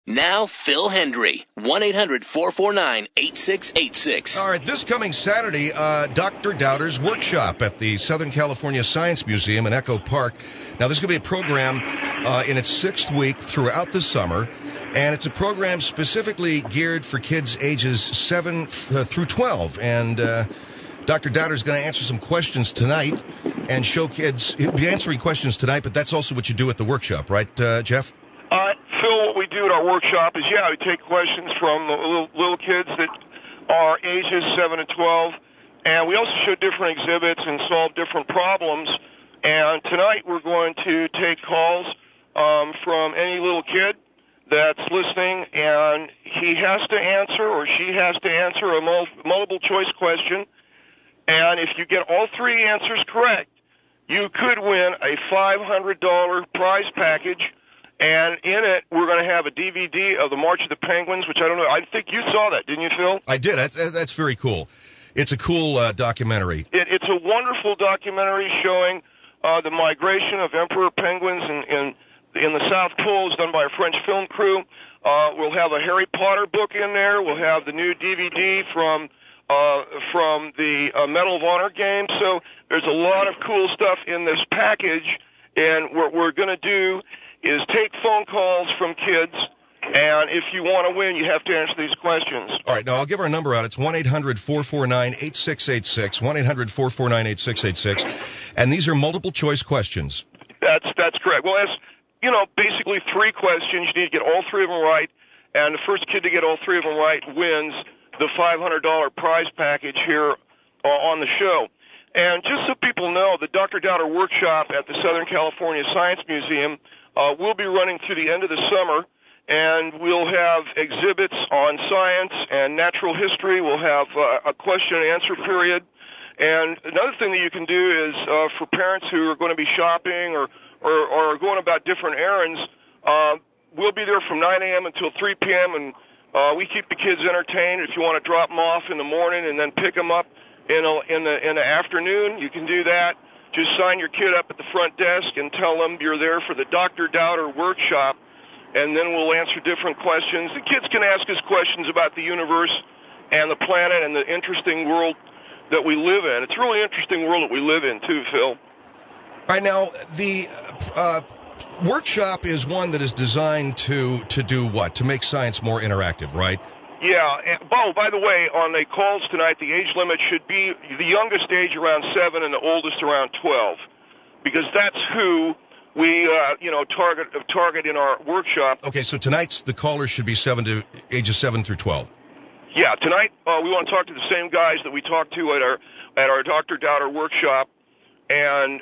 Now, Phil Hendry, 1-800-449-8686. All right, this coming Saturday, Dr. Doubter's workshop at the Southern California Science Museum in Echo Park. Now, this is going to be a program in its 6th week throughout the summer, and it's a program specifically geared for kids ages 7 through 12. And Dr. Doubter's going to answer some questions tonight and show kids. He'll be answering questions tonight, but that's also what you do at the workshop, right, Jeff? Phil, what we do at our workshop is, we take questions from little kids that are ages 7 to 12, and we also show different exhibits and solve different problems. And tonight we're going to take calls from any little kid that's listening, and he has to answer or she has to answer a multiple choice question. And if you get all 3 answers correct, you could win a $500 prize package. And in it, we're going to have a DVD of the March of the Penguins, which I don't know. I think you saw that, didn't you, Phil? I did. That's very cool. It's a cool documentary. It's a wonderful documentary showing the migration of emperor penguins in the South Pole. It's done by a French film crew. We'll have a Harry Potter book in there. We'll have the new DVD from the Medal of Honor game. So there's a lot of cool stuff in this package. And what we're going to do is take phone calls from kids, and if you want to win, you have to answer these questions. All right, now I'll give our number out. It's 1-800-449-8686, 1-800-449-8686, and these are multiple-choice questions. That's correct. Well, that's, basically 3 questions. You need to get all 3 of them right, and the first kid to get all 3 of them right wins the $500 prize package here on the show. And just so people know, the Dr. Doubter workshop at the Southern California Science Museum we'll be running through the end of the summer, and we'll have exhibits on science and natural history. We'll have a question and answer period. And another thing that you can do is for parents who are going to be shopping or going about different errands, we'll be there from 9 a.m. until 3 p.m., and we keep the kids entertained. If you want to drop them off in the morning and then pick them up in the afternoon, you can do that. Just sign your kid up at the front desk and tell them you're there for the Dr. Doubter workshop, and then we'll answer different questions. The kids can ask us questions about the universe and the planet and the interesting world that we live in. It's a really interesting world that we live in, too, Phil. All right, now, the workshop is one that is designed to do what? To make science more interactive, right? Yeah. By the way, on the calls tonight, the age limit should be the youngest age around 7 and the oldest around 12, because that's who we, target in our workshop. Okay, so tonight's the callers should be ages 7 through 12. Yeah, tonight we want to talk to the same guys that we talked to at our Dr. Doubter workshop, and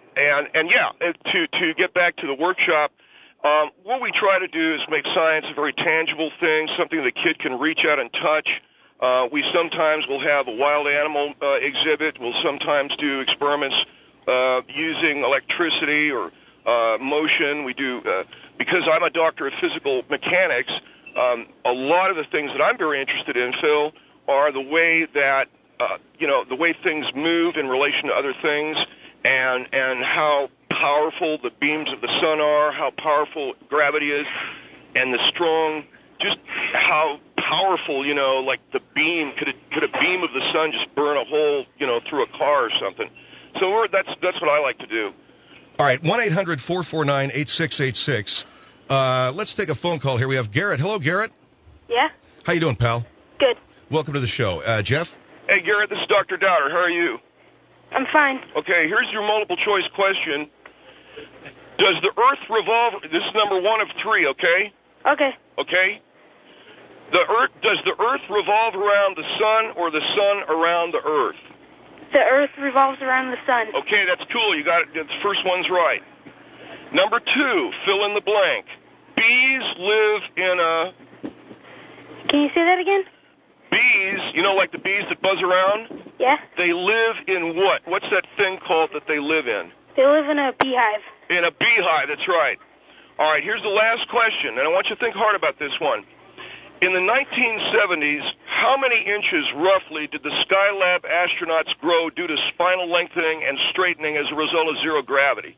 to get back to the workshop. What we try to do is make science a very tangible thing, something the kid can reach out and touch. We sometimes will have a wild animal exhibit. We'll sometimes do experiments using electricity or motion. We do, because I'm a doctor of physical mechanics, a lot of the things that I'm very interested in, Phil, are the way that, the way things move in relation to other things, and how powerful the beams of the sun are, how powerful gravity is, and the strong, just how powerful, like the beam, could a beam of the sun just burn a hole, through a car or something. So that's what I like to do. All right, 1-800-449-8686. Let's take a phone call here. We have Garrett. Hello, Garrett. Yeah? How you doing, pal? Good. Welcome to the show. Jeff? Hey, Garrett, this is Dr. Doubter. How are you? I'm fine. Okay, here's your multiple choice question. Does the Earth revolve? This is number 1 of 3, okay? Okay. Okay? Does the Earth revolve around the sun or the sun around the Earth? The Earth revolves around the sun. Okay, that's cool. You got it. The first one's right. Number 2, fill in the blank. Bees live in a... Can you say that again? Bees, like the bees that buzz around? Yeah. They live in what? What's that thing called that they live in? They live in a beehive. In a beehive, that's right. All right, here's the last question, and I want you to think hard about this one. In the 1970s, how many inches roughly did the Skylab astronauts grow due to spinal lengthening and straightening as a result of zero gravity?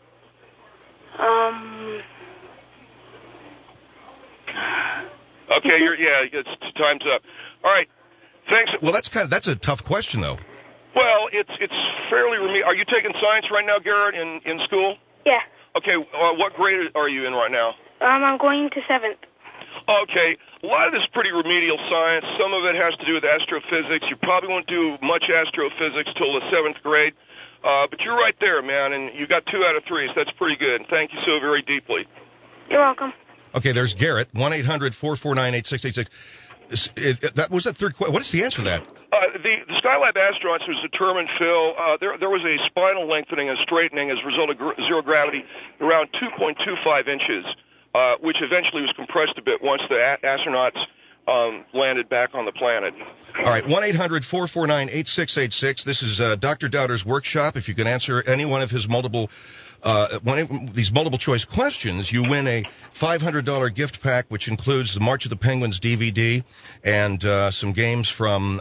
Okay, time's up. All right, thanks. Well, that's a tough question, though. Well, it's fairly remedial. Are you taking science right now, Garrett, in school? Yeah. Okay, what grade are you in right now? I'm going to 7th. Okay, a lot of this is pretty remedial science. Some of it has to do with astrophysics. You probably won't do much astrophysics till the 7th grade, but you're right there, man, and you got 2 out of 3, so that's pretty good. And thank you so very deeply. You're welcome. Okay, there's Garrett, 1-800-449-8686. That was that third question. What is the answer to that? The Skylab astronauts was determined, Phil, there was a spinal lengthening and straightening as a result of zero gravity around 2.25 inches, which eventually was compressed a bit once the astronauts landed back on the planet. All right, 1-800-449-8686. This is Dr. Dowder's workshop. If you can answer any one of his these multiple choice questions, you win a $500 gift pack, which includes the March of the Penguins DVD and some games from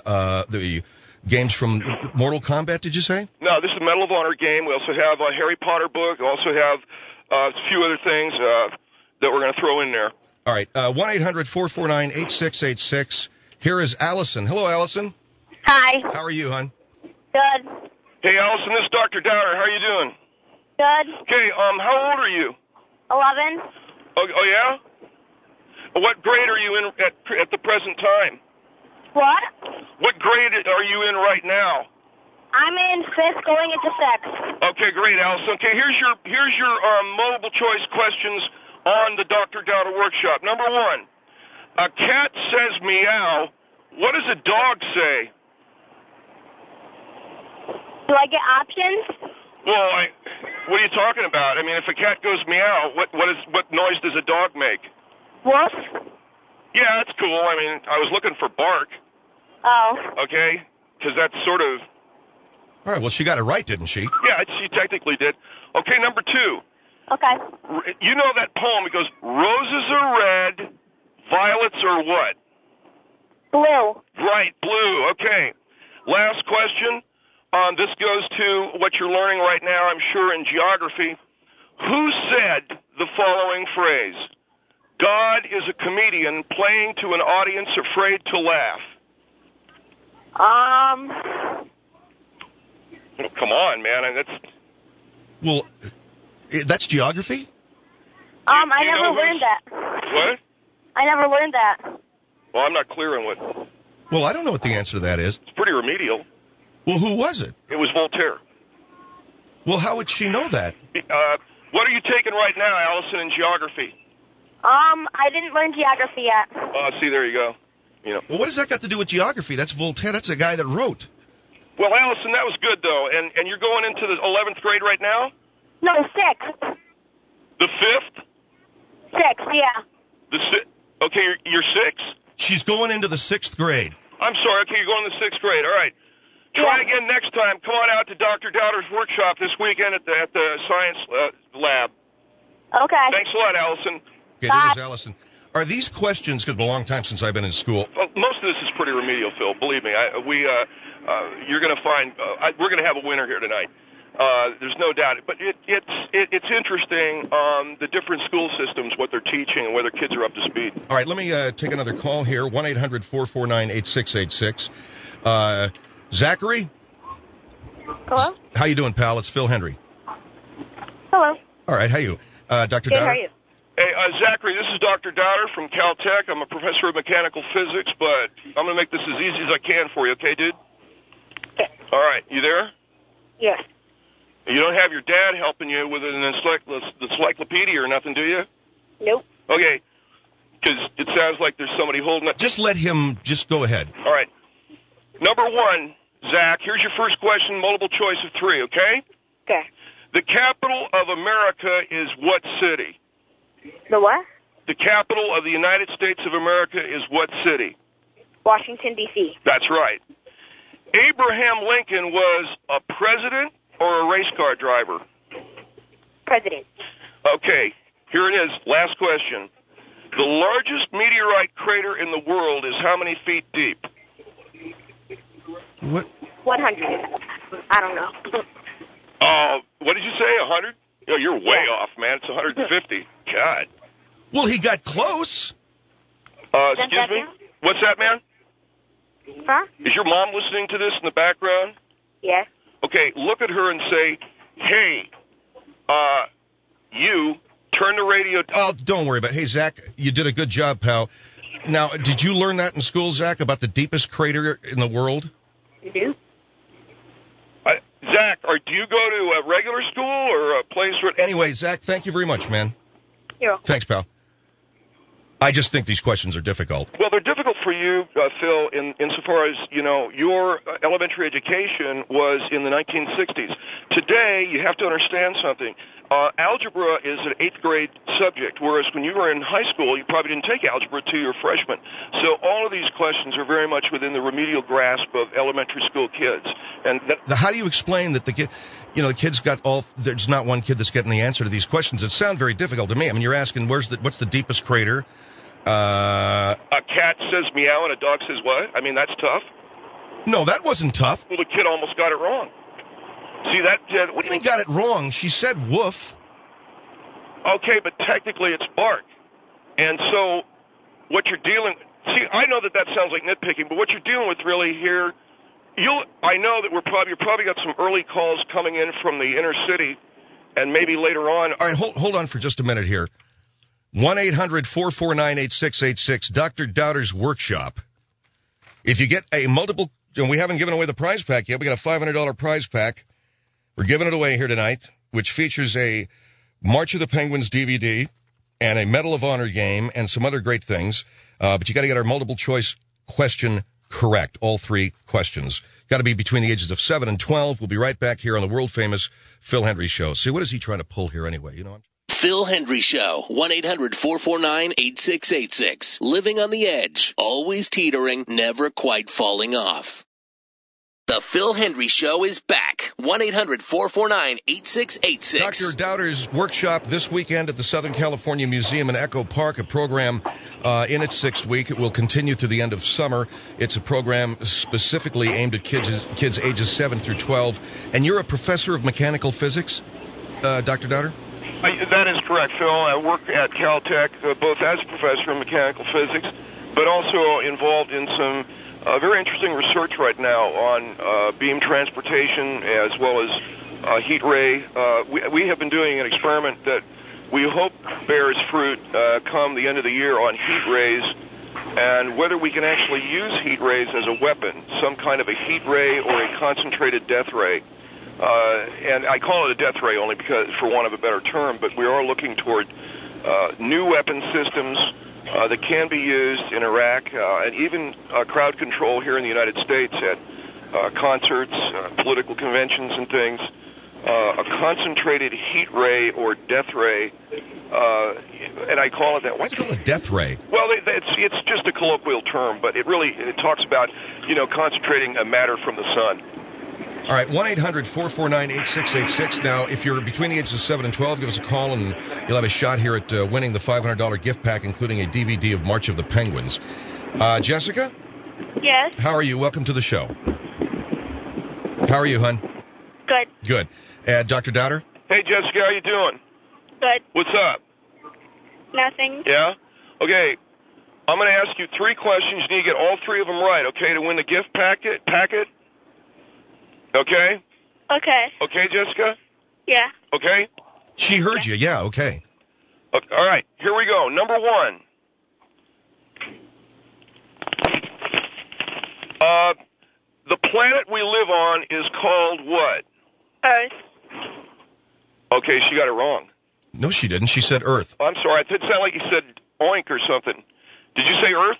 Mortal Kombat. Did you say? No, this is a Medal of Honor game. We also have a Harry Potter book. We also have a few other things that we're going to throw in there. All right, 1-800-449-8686. Here is Allison. Hello, Allison. Hi. How are you, hon? Good. Hey, Allison, this is Dr. Dowder. How are you doing? Good. Okay, how old are you? 11. Oh yeah? What grade are you in at the present time? What? What grade are you in right now? I'm in 5th going into 6th. Okay, great, Allison. Okay, here's your multiple choice questions on the Dr. Dowder workshop. Number 1, a cat says meow. What does a dog say? Do I get options? Well, what are you talking about? I mean, if a cat goes meow, what noise does a dog make? Woof. Yeah, that's cool. I mean, I was looking for bark. Oh. Okay, because that's sort of... All right, well, she got it right, didn't she? Yeah, she technically did. Okay, number 2. Okay. You know that poem, it goes, roses are red, violets are what? Blue. Right, blue. Okay. Last question. This goes to what you're learning right now, I'm sure, in geography. Who said the following phrase? God is a comedian playing to an audience afraid to laugh. Oh, come on, man. Well, that's geography? I never learned that. What? I never learned that. Well, I'm not clear on what... Well, I don't know what the answer to that is. It's pretty remedial. Well, who was it? It was Voltaire. Well, how would she know that? What are you taking right now, Allison, in geography? I didn't learn geography yet. See, there you go. You know. Well, what does that got to do with geography? That's Voltaire. That's a guy that wrote. Well, Allison, that was good, though. And you're going into the 11th grade right now? No, 6th. The 5th? 6th, yeah. Okay, you're 6? She's going into the 6th grade. I'm sorry. Okay, you're going to the 6th grade. All right. Try again next time. Come on out to Dr. Dowder's workshop this weekend at the science lab. Okay. Thanks a lot, Allison. Okay, there's Allison. Are these questions, because it's been a long time since I've been in school. Well, most of this is pretty remedial, Phil. Believe me. You're going to find, we're going to have a winner here tonight. There's no doubt. But it's interesting the different school systems, what they're teaching, and whether kids are up to speed. All right, let me take another call here. 1-800-449-8686. Zachary? Hello? How you doing, pal? It's Phil Hendry. Hello. All right, how you? Dr. Dowder? How are you? Hey, Zachary, this is Dr. Dowder from Caltech. I'm a professor of mechanical physics, but I'm going to make this as easy as I can for you, okay, dude? Okay. All right, you there? Yes. You don't have your dad helping you with an encyclopedia or nothing, do you? Nope. Okay, because it sounds like there's somebody holding it. Just let him, just go ahead. All right. Number 1, Zach, here's your first question, multiple choice of 3, okay? Okay. The capital of America is what city? The what? The capital of the United States of America is what city? Washington, D.C. That's right. Abraham Lincoln was a president or a race car driver? President. Okay, here it is. Last question. The largest meteorite crater in the world is how many feet deep? What? 100. I don't know. What did you say, 100? Oh, you're way off, man. It's 150. God. Well, he got close. Excuse me? What's that, man? Huh? Is your mom listening to this in the background? Yes. Okay, look at her and say, hey, you, turn the radio down. Oh, don't worry about it. Hey, Zach, you did a good job, pal. Now, did you learn that in school, Zach, about the deepest crater in the world? You do? Zach, do you go to a regular school or a place where... Anyway, Zach, thank you very much, man. You're welcome. Thanks, pal. I just think these questions are difficult. Well, they're difficult for you, Phil, insofar as, your elementary education was in the 1960s. Today, you have to understand something. Algebra is an 8th grade subject, whereas when you were in high school, you probably didn't take algebra till you were freshman. So all of these questions are very much within the remedial grasp of elementary school kids. And How do you explain that the kids got there's not one kid that's getting the answer to these questions? It sounds very difficult to me. I mean, you're asking, what's the deepest crater? A cat says meow and a dog says what? I mean, that's tough. No, that wasn't tough. Well, the kid almost got it wrong. See, that... What do you mean got it wrong? She said woof. Okay, but technically it's bark. And so what you're dealing... See, I know that sounds like nitpicking, but what you're dealing with really here... I know that you're probably got some early calls coming in from the inner city, and maybe later on... All right, hold on for just a minute here. 1-800-449-8686, Dr. Doubter's Workshop. If you get a multiple... And we haven't given away the prize pack yet. We got a $500 prize pack. We're giving it away here tonight, which features a March of the Penguins DVD and a Medal of Honor game and some other great things. But you got to get our multiple choice question correct, all 3 questions. Got to be between the ages of 7 and 12. We'll be right back here on the world-famous Phil Hendrie Show. See, what is he trying to pull here anyway? Phil Hendrie Show, 1-800-449-8686. Living on the edge, always teetering, never quite falling off. The Phil Hendrie Show is back. 1-800-449-8686. Dr. Doubter's Workshop this weekend at the Southern California Museum in Echo Park, a program in its 6th week. It will continue through the end of summer. It's a program specifically aimed at kids ages 7 through 12. And you're a professor of mechanical physics, Dr. Doubter? That is correct, Phil. I work at Caltech, both as a professor of mechanical physics, but also involved in some very interesting research right now on beam transportation as well as heat ray. We have been doing an experiment that we hope bears fruit come the end of the year on heat rays and whether we can actually use heat rays as a weapon, some kind of a heat ray or a concentrated death ray. And I call it a death ray only because, for want of a better term, but we are looking toward new weapon systems that can be used in Iraq, and even crowd control here in the United States at concerts, political conventions and things. A concentrated heat ray or death ray, and I call it that. Why is it called a death ray? Well, it's just a colloquial term, but it talks about, concentrating a matter from the sun. All right, 1-800-449-8686. Now, if you're between the ages of 7 and 12, give us a call, and you'll have a shot here at winning the $500 gift pack, including a DVD of March of the Penguins. Jessica? Yes. How are you? Welcome to the show. How are you, hon? Good. Good. Dr. Doubter? Hey, Jessica, how you doing? Good. What's up? Nothing. Yeah? Okay. I'm going to ask you 3 questions. You need to get all 3 of them right, okay, to win the gift packet? Okay? Okay. Okay, Jessica? Yeah. Okay? She heard you. Yeah, okay. All right, here we go. Number 1. The planet we live on is called what? Earth. Okay, she got it wrong. No, she didn't. She said Earth. I'm sorry. It sounded like you said oink or something. Did you say Earth?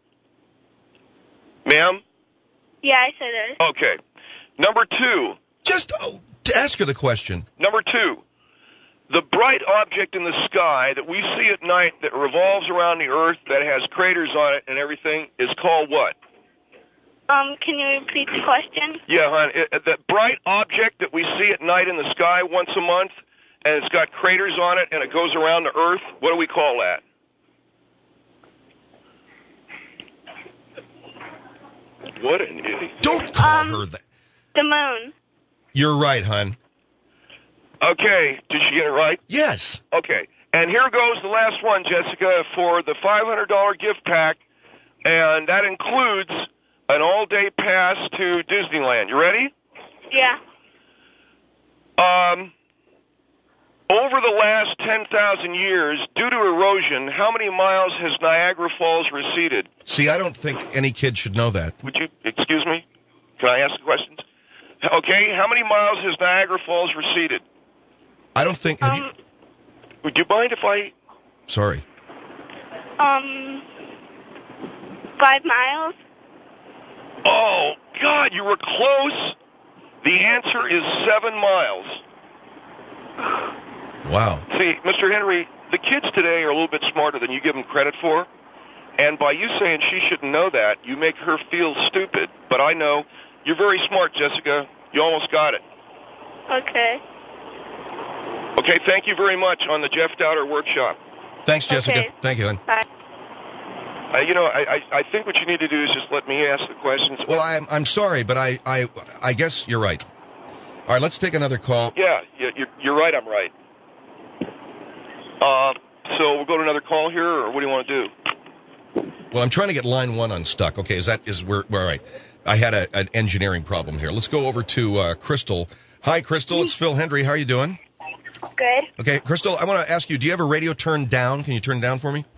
Ma'am? Yeah, I said Earth. Okay. Number 2. Just ask her the question. Number 2. The bright object in the sky that we see at night that revolves around the Earth that has craters on it and everything is called what? Can you repeat the question? Yeah, hon. The bright object that we see at night in the sky once a month, and it's got craters on it, and it goes around the Earth, what do we call that? What an idiot. Don't call her that. The moon. You're right, hon. Okay. Did she get it right? Yes. Okay. And here goes the last one, Jessica, for the $500 gift pack. and that includes an all-day pass to Disneyland. You ready? Yeah. Over the last 10,000 years, due to erosion, how many miles has Niagara Falls receded? See, I don't think any kid should know that. Would you, excuse me? Can I ask the questions? Okay, how many miles has Niagara Falls receded? I don't think... Have you, Would you mind if I... sorry. 5 miles. Oh, God, you were close. The answer is 7 miles. Wow. See, Mr. Henry, the kids today are a little bit smarter than you give them credit for. And by you saying she shouldn't know that, you make her feel stupid. But I know you're very smart, Jessica. You almost got it. Okay. Okay, thank you very much on the Jeff Dowder Workshop. Thanks, Jessica. Okay. Thank you, hon. Bye. I think what you need to do is just let me ask the questions. Well, I'm sorry, but I guess you're right. All right, let's take another call. Yeah, you're right, I'm right. So we'll go to another call here, or what do you want to do? Well, I'm trying to get line 1 unstuck. Okay, we're all right. I had an engineering problem here. Let's go over to Crystal. Hi, Crystal. It's Phil Hendry. How are you doing? Good. Okay, Crystal, I want to ask you, do you have a radio turned down? Can you turn it down for me?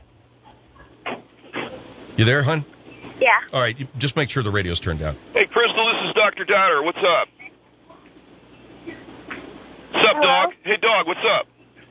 You there, hon? Yeah. All right, just make sure the radio's turned down. Hey, Crystal, this is Dr. Dowder. What's up? What's up, Hello? dog? Hey, dog, what's up?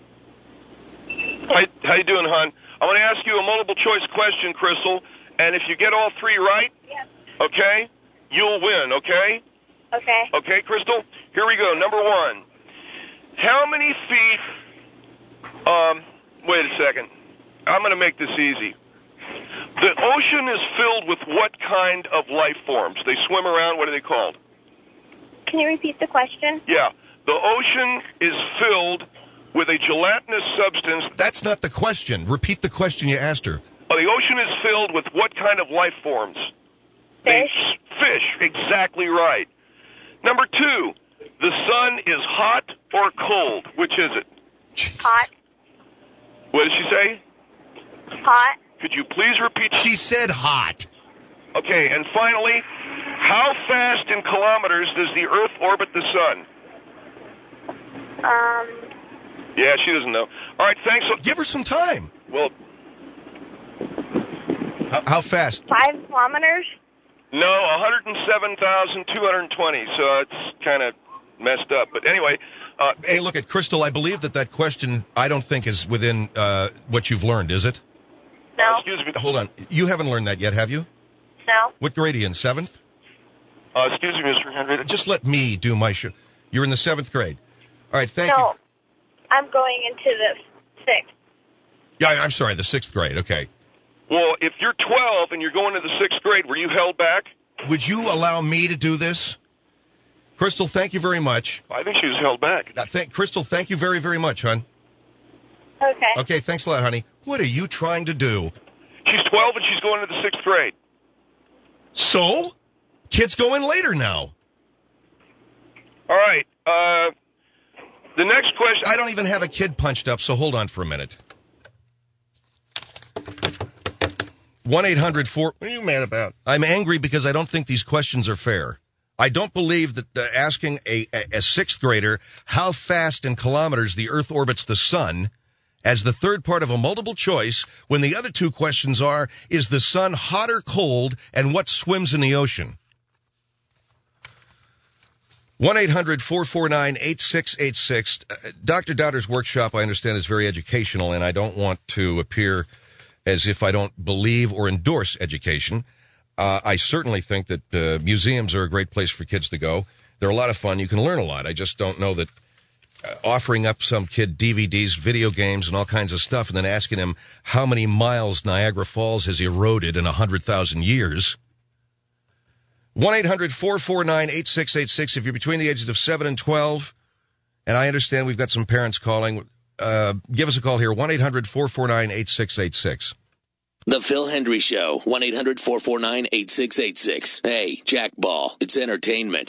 How you doing, hon? I want to ask you a multiple choice question, Crystal, and if you get all 3 right, okay, you'll win, okay? Okay. Okay, Crystal? Here we go. Number 1. How many feet... wait a second. I'm going to make this easy. The ocean is filled with what kind of life forms? They swim around. What are they called? Can you repeat the question? Yeah. The ocean is filled with a gelatinous substance. That's not the question. Repeat the question you asked her. The ocean is filled with what kind of life forms? Fish. Fish. Exactly right. Number 2. The sun is hot or cold? Which is it? Jesus. Hot. What did she say? Hot. Could you please repeat? She said hot. Okay, and finally, how fast in kilometers does the Earth orbit the sun? Yeah, she doesn't know. All right, thanks. Give her some time. Well, How fast? 5 kilometers. no, 107,220, so it's kind of messed up. But anyway... Hey, look at Crystal. I believe that question, I don't think is within what you've learned, is it? No. excuse me. Hold on. You haven't learned that yet, have you? No. What grade are you in, 7th? Excuse me, Mr. Henry. Just let me do my show. You're in the 7th grade. All right, thank you. No. I'm going into the 6th. Yeah, I'm sorry, the 6th grade. Okay. Well, if you're 12 and you're going to the 6th grade, were you held back? Would you allow me to do this? Crystal, thank you very much. I think she was held back. Crystal, thank you very, very much, hon. Okay. Okay, thanks a lot, honey. What are you trying to do? She's 12 and she's going to the 6th grade. So? Kids go in later now. All right. The next question... I don't even have a kid punched up, so hold on for a minute. 1-800-4... What are you mad about? I'm angry because I don't think these questions are fair. I don't believe that asking a 6th grader how fast in kilometers the Earth orbits the sun as the third part of a multiple choice when the other 2 questions are, is the sun hot or cold, and what swims in the ocean? 1-800-449-8686. Dr. Dowder's workshop, I understand, is very educational, and I don't want to appear as if I don't believe or endorse education. I certainly think that museums are a great place for kids to go. They're a lot of fun. You can learn a lot. I just don't know that offering up some kid DVDs, video games, and all kinds of stuff, and then asking him how many miles Niagara Falls has eroded in 100,000 years. 1-800-449-8686. If you're between the ages of 7 and 12, and I understand we've got some parents calling, give us a call here, 1-800-449-8686. The Phil Hendry Show, 1-800-449-8686. Hey, Jack Ball, it's entertainment.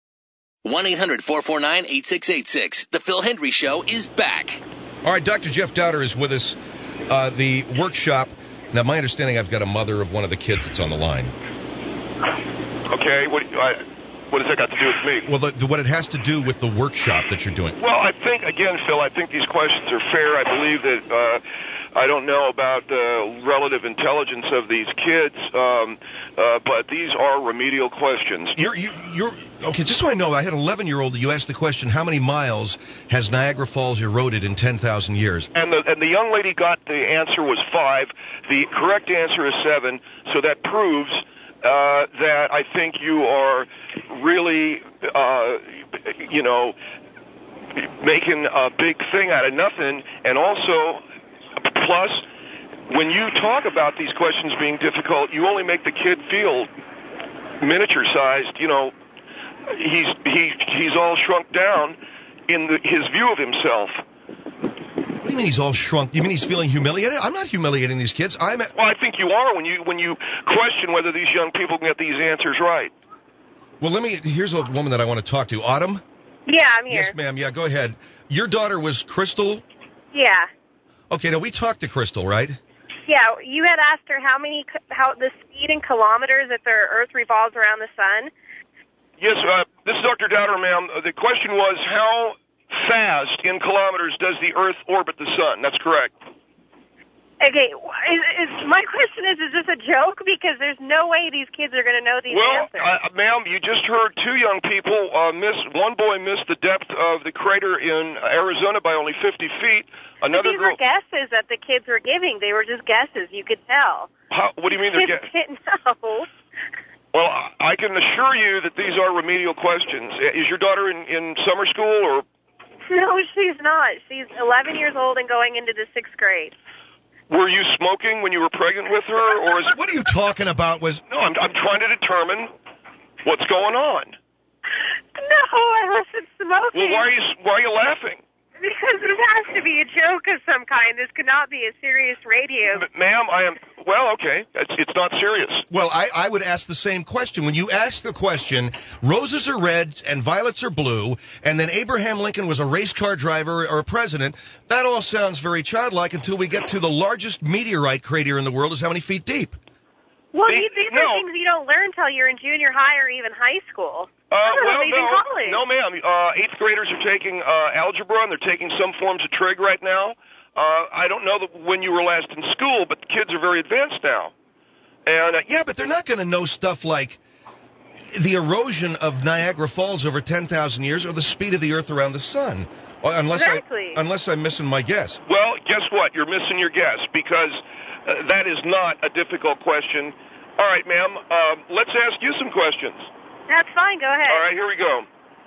1-800-449-8686. The Phil Hendry Show is back. All right, Dr. Jeff Dowder is with us. The workshop Now, my understanding, I've got a mother of one of the kids that's on the line. Okay, what has that got to do with me? Well, what it has to do with the workshop that you're doing. Well, I think, again, Phil, I think these questions are fair. I believe that I don't know about the relative intelligence of these kids, but these are remedial questions. You're okay, just so I know, I had an 11-year-old, you asked the question, how many miles has Niagara Falls eroded in 10,000 years? And the young lady got the answer was 5. The correct answer is 7, so that proves that I think you are really, making a big thing out of nothing, and also, plus, when you talk about these questions being difficult, you only make the kid feel miniature-sized. He's all shrunk down in his view of himself. What do you mean he's all shrunk? You mean he's feeling humiliated? I'm not humiliating these kids. Well, I think you are when you question whether these young people can get these answers right. Well, here's a woman that I want to talk to. Autumn? Yeah, I'm here. Yes, ma'am. Yeah, go ahead. Your daughter was Crystal? Yeah. Okay, now we talked to Crystal, right? Yeah, you had asked her how the speed in kilometers that the Earth revolves around the sun. Yes, this is Dr. Dowder, ma'am. The question was, how fast in kilometers does the Earth orbit the sun? That's correct. Okay, my question is this a joke? Because there's no way these kids are going to know these answers. Well, ma'am, you just heard 2 young people one boy missed the depth of the crater in Arizona by only 50 feet. Another These were guesses that the kids were giving. They were just guesses. You could tell. What do you mean they're guesses? Kids didn't know. Well, I can assure you that these are remedial questions. Is your daughter in summer school or? No, she's not. She's 11 years old and going into the 6th grade. Were you smoking when you were pregnant with her, or is? What are you talking about? No, I'm trying to determine what's going on. No, I wasn't smoking. Well, why are you laughing? Because it has to be a joke of some kind. This cannot be a serious radio. Ma'am, I am. Well, okay, it's not serious. Well, I would ask the same question. When you ask the question, roses are red and violets are blue, and then Abraham Lincoln was a race car driver or a president, that all sounds very childlike until we get to the largest meteorite crater in the world is how many feet deep? Well, these are things you don't learn until you're in junior high or even high school. College. No, ma'am. 8th graders are taking algebra, and they're taking some forms of trig right now. I don't know when you were last in school, but the kids are very advanced now. And yeah, but they're not going to know stuff like the erosion of Niagara Falls over 10,000 years or the speed of the Earth around the sun, unless I'm missing my guess. Well, guess what? You're missing your guess because that is not a difficult question. All right, ma'am, let's ask you some questions. That's fine. Go ahead. All right, here we go.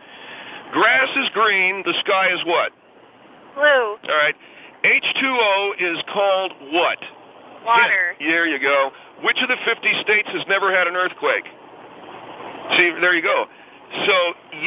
Grass is green. The sky is what? Blue. All right. H2O is called what? Water. There you go. Which of the 50 states has never had an earthquake? See, there you go. So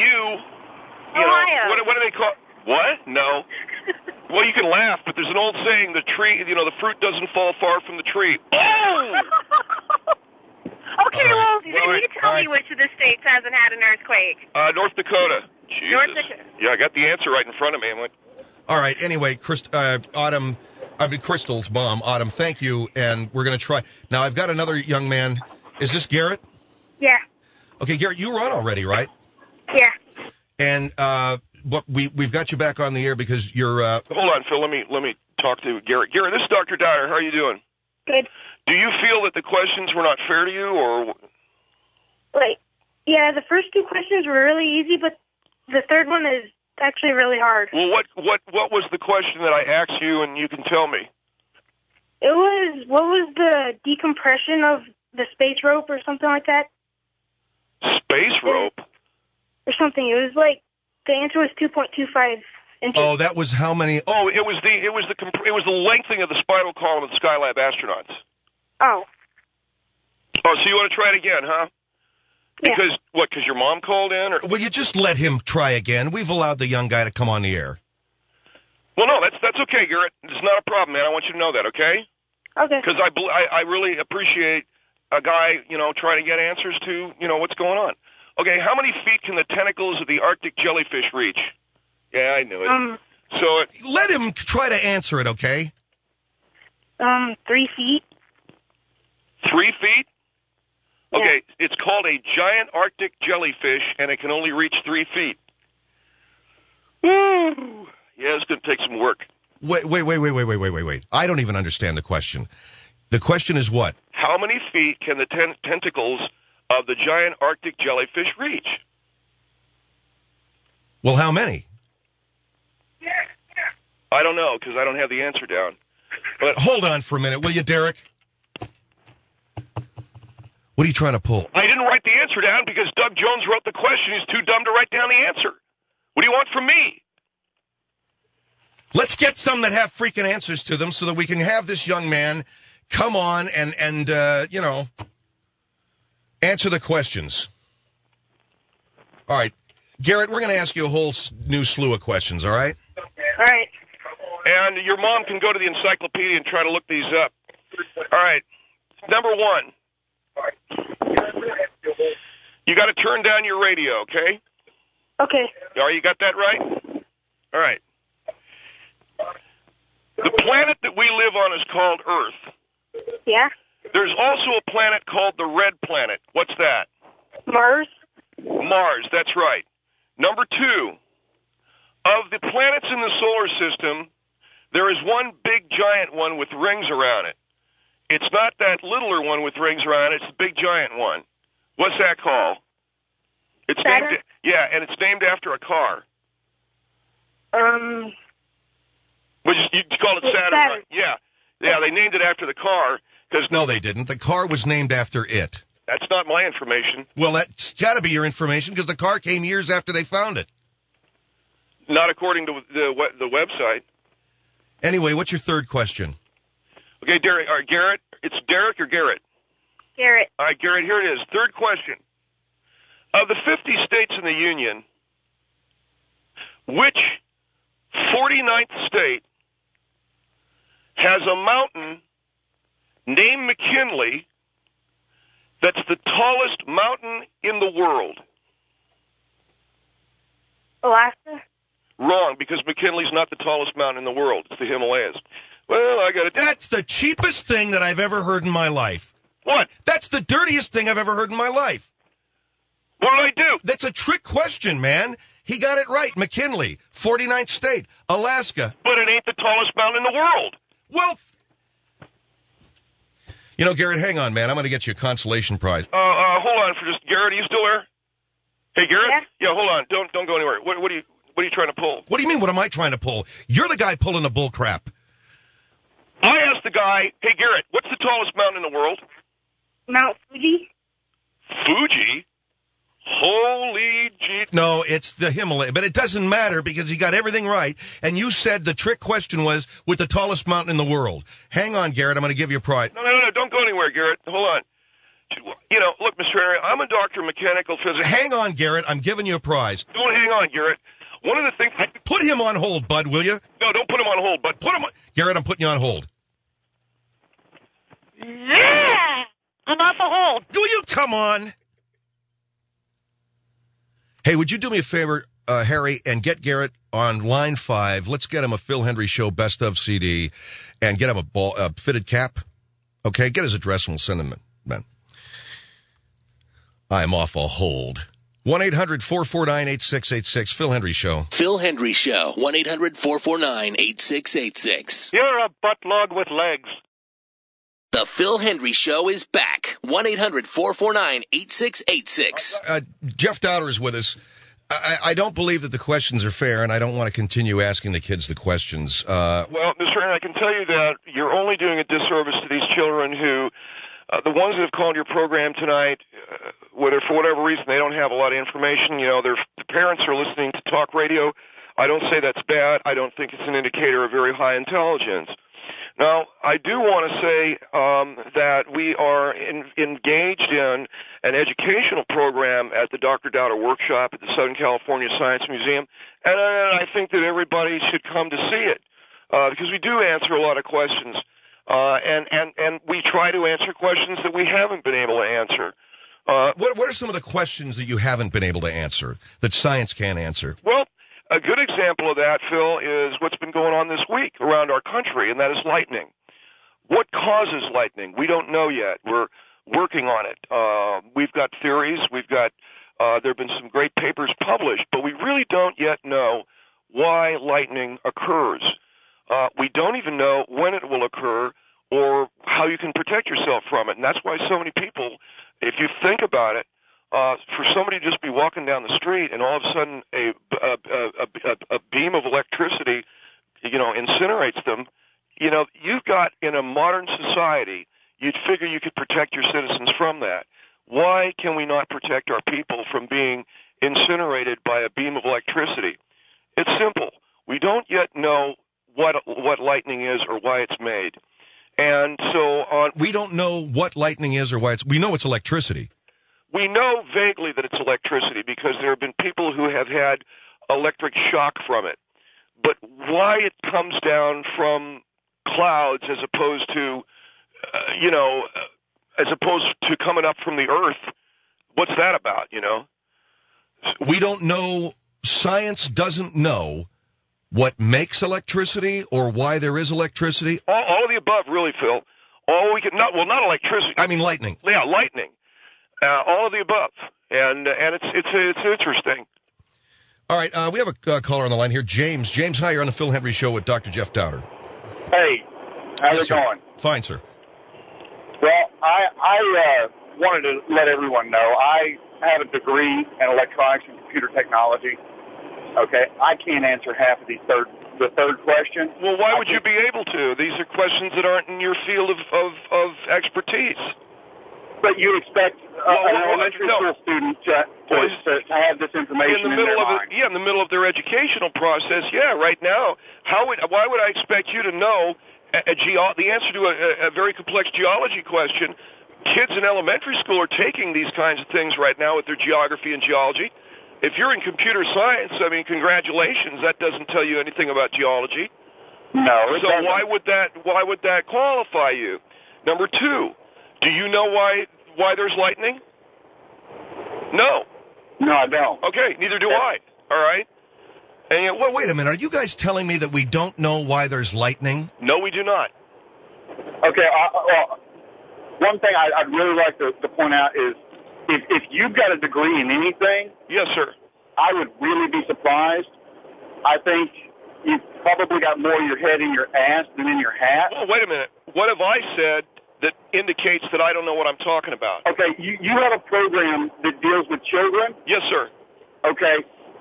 Ohio. What do they call? What? No. Well, you can laugh, but there's an old saying: the fruit doesn't fall far from the tree. Oh! Okay, well, you tell me which of the states hasn't had an earthquake. North Dakota. Jesus. North Dakota. Yeah, I got the answer right in front of me. All right. Anyway, Crystal's mom, Autumn, thank you, and we're going to try. Now, I've got another young man. Is this Garrett? Yeah. Okay, Garrett, you were on already, right? Yeah. And we've got you back on the air because you're. Hold on, Phil. Let me talk to Garrett. Garrett, this is Dr. Dyer. How are you doing? Good. Do you feel that the questions were not fair to you, or? Yeah, the first 2 questions were really easy, but the third one is actually really hard. Well, what was the question that I asked you, and you can tell me? It was, what was the decompression of the space rope or something like that? Space rope? Or something. It was like, the answer was 2.25 inches. Oh, that was how many? Oh, it was the lengthening of the spinal column of the Skylab astronauts. Oh. Oh, so you want to try it again, huh? Yeah. Because your mom called in? Or? Will you just let him try again? We've allowed the young guy to come on the air. Well, no, that's okay, Garrett. It's not a problem, man. I want you to know that, okay? Okay. Because I really appreciate a guy, trying to get answers to, what's going on. Okay, how many feet can the tentacles of the Arctic jellyfish reach? Yeah, I knew it. Let him try to answer it, okay? 3 feet. 3 feet? Yeah. Okay, it's called a giant Arctic jellyfish, and it can only reach 3 feet. Woo! Yeah, it's going to take some work. Wait. I don't even understand the question. The question is what? How many feet can the tentacles of the giant Arctic jellyfish reach? Well, how many? I don't know, because I don't have the answer down. But Hold on for a minute, will you, Derek? What are you trying to pull? I didn't write the answer down because Doug Jones wrote the question. He's too dumb to write down the answer. What do you want from me? Let's get some that have freaking answers to them so that we can have this young man come on and answer the questions. All right. Garrett, we're going to ask you a whole new slew of questions, all right? All right. And your mom can go to the encyclopedia and try to look these up. All right. Number 1. You got to turn down your radio, okay? Okay. All right, you got that right? All right. The planet that we live on is called Earth. Yeah. There's also a planet called the Red Planet. What's that? Mars. Mars, that's right. Number 2, of the planets in the solar system, there is one big giant one with rings around it. It's not that littler one with rings around it, it's the big giant one. What's that called? It's Saturn? named, yeah, and it's named after a car. Which you call it Saturn, Saturn. right? Yeah, they named it after the car because No, they didn't. The car was named after it. that's not my information. Well, that's got to be your information because the car came years after they found it. Not according to the website. Anyway, what's your third question? Okay, Derek, or Garrett. It's Derek or Garrett? Garrett. All right, Garrett, here it is. Third question. Of the 50 states in the Union, which 49th state has a mountain named McKinley that's the tallest mountain in the world? Alaska. Wrong, because McKinley's not the tallest mountain in the world. It's the Himalayas. Well, I got it. That's the cheapest thing that I've ever heard in my life. What? That's the dirtiest thing I've ever heard in my life. What did I do? That's a trick question, man. He got it right. McKinley, 49th state, Alaska. But it ain't the tallest mountain in the world. Well, Garrett, hang on, man. I'm going to get you a consolation prize. Hold on for just Garrett. Are you still there? Hey, Garrett. Yeah? Yeah, hold on. Don't go anywhere. What are you trying to pull? What do you mean, what am I trying to pull? You're the guy pulling the bull crap. I asked the guy, hey, Garrett, what's the tallest mountain in the world? Mount Fuji. Fuji? Holy gee. No, it's the Himalaya. But it doesn't matter because he got everything right. And you said the trick question was with the tallest mountain in the world. Hang on, Garrett. I'm going to give you a prize. No. Don't go anywhere, Garrett. Hold on. Look, Mr. Henry, I'm a doctor of mechanical physics. Hang on, Garrett. I'm giving you a prize. Don't hang on, Garrett. One of the things... Put him on hold, bud, will you? No, don't put him on hold, but... Put him on... Garrett, I'm putting you on hold. Yeah. I'm off a hold. Do you? Come on. Hey, would you do me a favor, Harry, and get Garrett on line 5. Let's get him a Phil Hendry Show best of CD and get him a fitted cap. Okay, get his address and we'll send him in. Man. I'm off a hold. 1-800-449-8686, Phil Hendry Show. Phil Hendry Show, 1-800-449-8686. You're a butt log with legs. The Phil Hendry Show is back. 1-800-449-8686. Jeff Dowder is with us. I don't believe that the questions are fair, and I don't want to continue asking the kids the questions. Well, Mr. Henry, I can tell you that you're only doing a disservice to these children who, the ones that have called your program tonight, whether for whatever reason they don't have a lot of information, the parents are listening to talk radio. I don't say that's bad. I don't think it's an indicator of very high intelligence. Now, I do want to say that we are engaged in an educational program at the Dr. Dowder Workshop at the Southern California Science Museum, and I think that everybody should come to see it because we do answer a lot of questions, and we try to answer questions that we haven't been able to answer. What are some of the questions that you haven't been able to answer that science can't answer? Well, a good example of that, Phil, is what's been going on this week around our country, and that is lightning. What causes lightning? We don't know yet. We're working on it. We've got theories. We've got there have been some great papers published, but we really don't yet know why lightning occurs. We don't even know when it will occur or how you can protect yourself from it. And that's why so many people, if you think about it, for somebody to just be walking down the street and all of a sudden a beam of electricity, incinerates them, you've got, in a modern society, you'd figure you could protect your citizens from that. Why can we not protect our people from being incinerated by a beam of electricity? It's simple. We don't yet know what lightning is or why it's made. And so we don't know what lightning is or why we know it's electricity. We know vaguely that it's electricity because there have been people who have had electric shock from it. But why it comes down from clouds as opposed to, coming up from the earth, what's that about, We don't know. Science doesn't know what makes electricity or why there is electricity. All of the above, really, Phil. All we can not electricity. I mean lightning. Yeah, lightning. All of the above, and it's interesting. All right, we have a caller on the line here, James. James, hi. You're on the Phil Hendry Show with Dr. Jeff Dowder. Hey, how's it going? Fine, sir. Well, I wanted to let everyone know I have a degree in electronics and computer technology. Okay, I can't answer half of the third question. Well, why would you be able to? These are questions that aren't in your field of expertise. But you expect an elementary school student to have this information in their mind. In the middle of their educational process, right now, why would I expect you to know the answer to a very complex geology question? Kids in elementary school are taking these kinds of things right now with their geography and geology. If you're in computer science, congratulations, that doesn't tell you anything about geology. No. So why would that qualify you? Number two, do you know why there's lightning? No. No, I don't. Okay, neither do I. All right. And well, wait a minute. Are you guys telling me that we don't know why there's lightning? No, we do not. Okay. One thing I'd really like to point out is if you've got a degree in anything, yes, sir, I would really be surprised. I think you've probably got more in your head in your ass than in your hat. Well, wait a minute. What have I said that indicates that I don't know what I'm talking about? Okay, you have a program that deals with children? Yes, sir. Okay.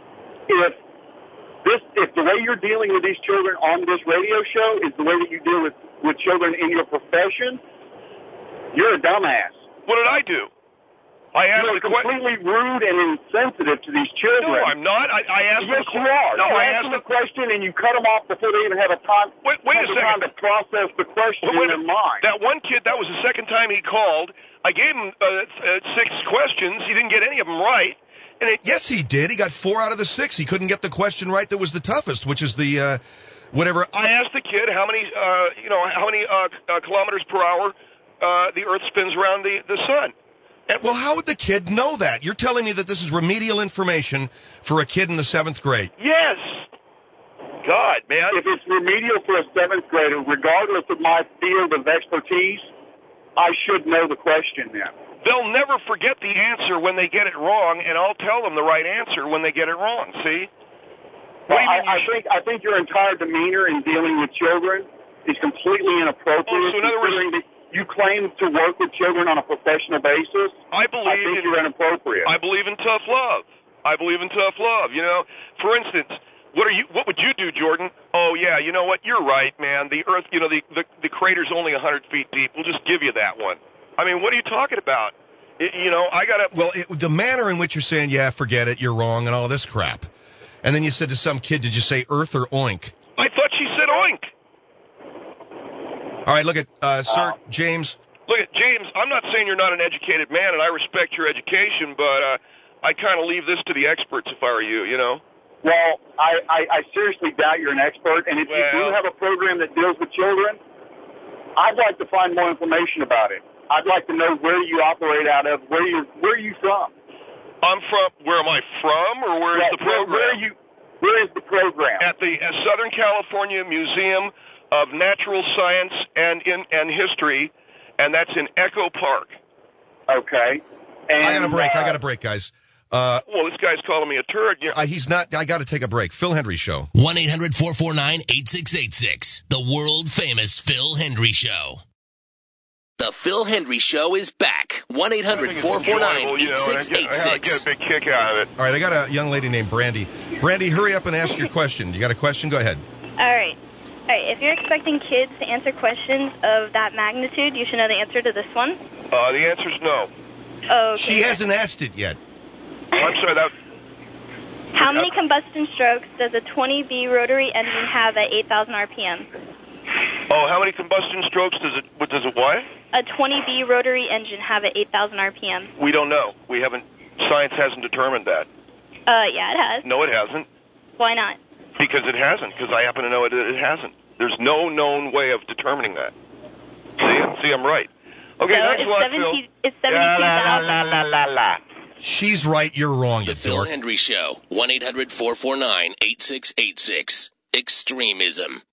If the way you're dealing with these children on this radio show is the way that you deal with children in your profession, you're a dumbass. What did I do? You're completely rude and insensitive to these children. No, I'm not. I asked them. Yes, you are. No, I asked them a question and you cut them off before they even have a time. Wait a second. Time to process the question in their mind. That one kid, that was the second time he called. I gave him 6 questions. He didn't get any of them right. Yes, he did. He got 4 out of the 6. He couldn't get the question right that was the toughest, which is the whatever. I asked the kid how many kilometers per hour the Earth spins around the sun. Well, how would the kid know that? You're telling me that this is remedial information for a kid in the 7th grade? Yes. God, man. If it's remedial for a 7th grader, regardless of my field of expertise, I should know the question then. They'll never forget the answer when they get it wrong, and I'll tell them the right answer when they get it wrong, see? Well, I think your entire demeanor in dealing with children is completely inappropriate. Oh, so in other words, you claim to work with children on a professional basis. I think you're inappropriate. I believe in tough love. For instance, what would you do, Jordan? Oh yeah, you know what? You're right, man. The Earth, the crater's only 100 feet deep. We'll just give you that one. I mean, what are you talking about? Well, the manner in which you're saying, yeah, forget it, you're wrong, and all this crap. And then you said to some kid, did you say Earth or oink? I thought she said oink. All right, look at, Sir James. Look at James, I'm not saying you're not an educated man, and I respect your education, but I kind of leave this to the experts if I were you, Well, I seriously doubt you're an expert, and if you do have a program that deals with children, I'd like to find more information about it. I'd like to know where you operate out of. Where are you from? I'm from. Where am I from, or where is the program? Where is the program? At the Southern California Museum of Natural Science and History, and that's in Echo Park. Okay. And, I got a break, guys. Well, this guy's calling me a turd. He's not. I got to take a break. Phil Hendry Show. 1-800-449-8686. The world famous Phil Hendry Show. The Phil Hendry Show is back. 1-800-449-8686. I get a big kick out of it. All right, I got a young lady named Brandy. Brandy, hurry up and ask your question. You got a question? Go ahead. All right. If you're expecting kids to answer questions of that magnitude, you should know the answer to this one. The answer's no. Okay. She hasn't asked it yet. I'm sorry, How many combustion strokes does a 20B rotary engine have at 8,000 RPM? Oh, how many combustion strokes does it what? A 20B rotary engine have at 8,000 RPM. We don't know. Science hasn't determined that. Yeah, it has. No, it hasn't. Why not? Because it hasn't, because I happen to know it hasn't. There's no known way of determining that. See, I'm right. Okay, so thanks a lot, Phil. It's 72,000. She's right, you're wrong, you The Phil dork. Hendry Show. 1-800-449-8686. Extremism.